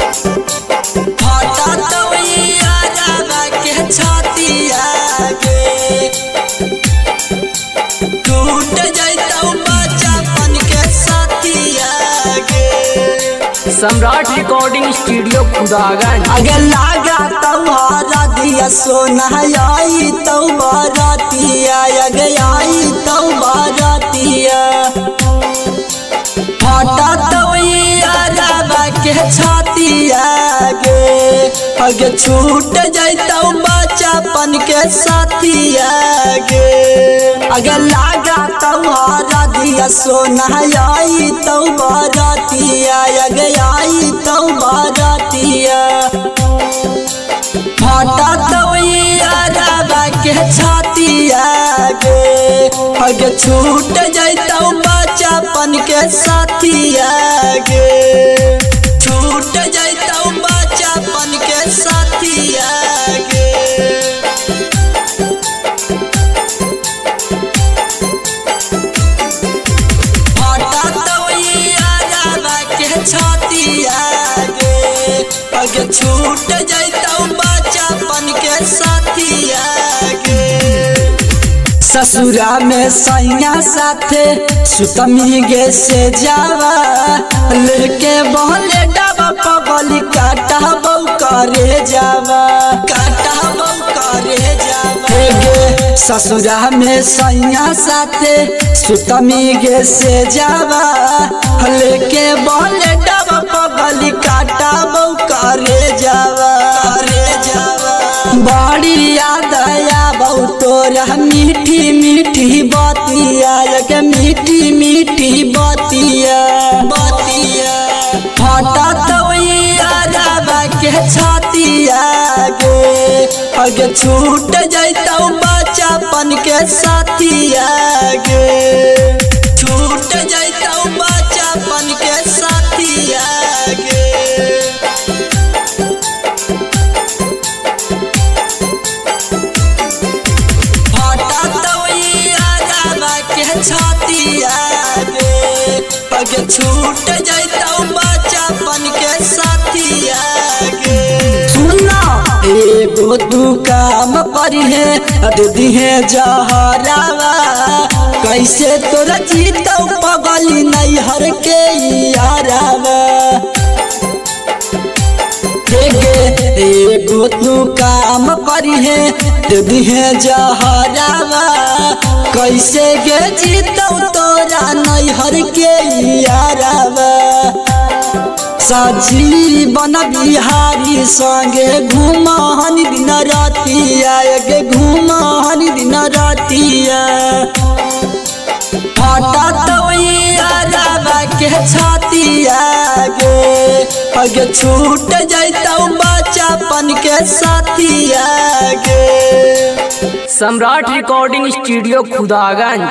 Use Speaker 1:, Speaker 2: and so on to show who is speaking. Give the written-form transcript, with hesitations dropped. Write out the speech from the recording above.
Speaker 1: सम्राट recording studio Khudaganj.
Speaker 2: अगर लागा तुम्हारा दिया सोना आई तो बारातिया अगर आई तो बारातिया फाटा तो यारा के छातिया गे अगर छूट जाता बच्चापन के साथिया गे। अगर लागा तुम्हारा दिया सोना आई तो बारातिया अगर आई तो बारातिया फाटा तो यारा के छातिया गे अगर छूट जाता बच्चापन के साथिया गे छूट जाता बच्चापन के साथिया गे। छूट जाता बच्चापन के साथिया गे। ससुरा में सैया साथे सुतमी गे से जावा लेके बहले डाबा पगली काटा बऊ करे जावा काटा बऊ करे जावा गे। ससुरा में सैया साथे सुतमी गे से जावा लेके बहले डाबा पगली काटा बऊ करे जावा बड़ी याद आया बहु तोरा मीठी मीठी बातिया के मीठी मीठी बातिया फाटा तो यारा के छातिया गे अगर छूट जाता बच्चापन के साथिया गे छूट जाता बच्चापन के साथिया गे। छातिया गे अगर छूट जाता बच्चापन के साथिया गे। सुना एगो तू काम करी है दीदी है जहरावा कैसे तोरा जीता पगली नैहर के यारावा एगो तू काम करी है दीदी है जहरावा कैसे गे जीता तोरा नैहर के यारावा। साजी बन बिहारी संगे घूमहन दिन रातिया गे घूमहन दिन रातिया फाटा तो यारा के छातिया गे अगर छूट जाता बच्चापन के साथिया गे।
Speaker 1: Samrat recording studio Khudaganj.